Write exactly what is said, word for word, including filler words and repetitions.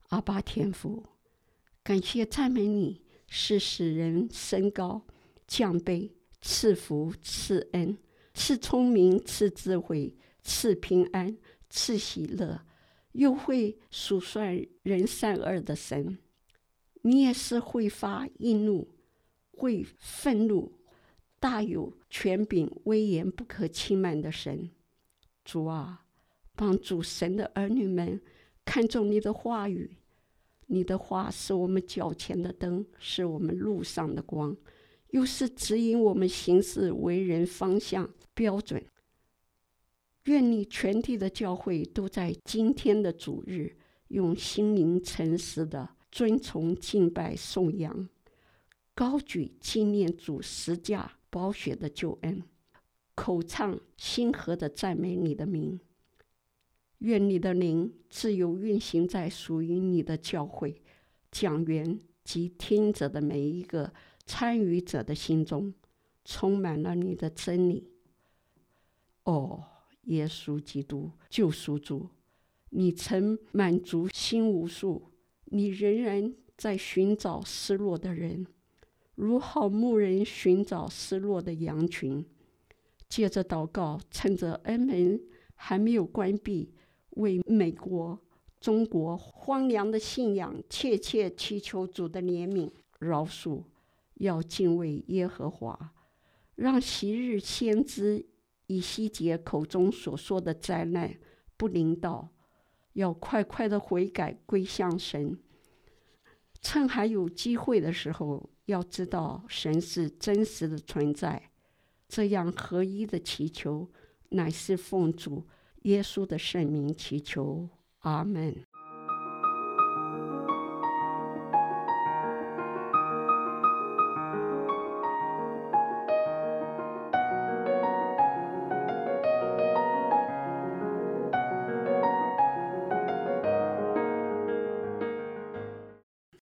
阿爸天父，感谢赞美你，是使人升高、降卑、赐福、赐恩、赐聪明、赐智慧、赐平安、赐喜乐，又会数算人善恶的神。你也是会发应怒、会愤怒、大有权柄、威严不可轻慢的神。主啊，帮助神的儿女们看重你的话语，你的话是我们脚前的灯，是我们路上的光，又是指引我们行事为人方向标准。愿你全体的教会都在今天的主日，用心灵诚实的尊崇敬拜颂扬，高举纪念主十架宝血的救恩，口唱心和的赞美你的名。愿你的灵自由运行在属于你的教会、讲员及听者的每一个参与者的心中，充满了你的真理。哦，耶稣基督救赎主，你曾满足心无数，你仍然在寻找失落的人，如好牧人寻找失落的羊群。借着祷告，趁着恩门还没有关闭，为美国、中国荒凉的信仰切切祈求主的怜悯饶恕，要敬畏耶和华，让昔日先知以西结口中所说的灾难不临到，要快快的悔改归向神。趁还有机会的时候，要知道神是真实的存在。这样合一的祈求，乃是奉主耶稣的圣名祈求，阿们。